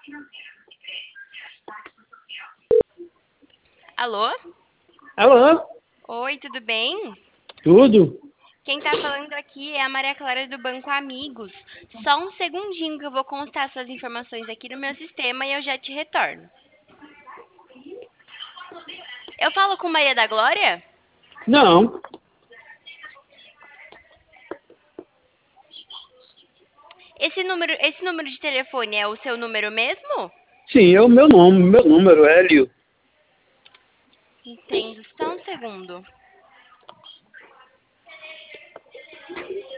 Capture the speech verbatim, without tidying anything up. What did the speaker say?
Alô? Alô? Oi, tudo bem? Tudo? Quem tá falando aqui é a Maria Clara do Banco Amigos. Só um segundinho que eu vou constar suas informações aqui no meu sistema e eu já te retorno. Eu falo com Maria da Glória? Não. Esse número, esse número de telefone é o seu número mesmo? Sim, é o meu nome, meu número, Hélio. Entendo. Só um segundo.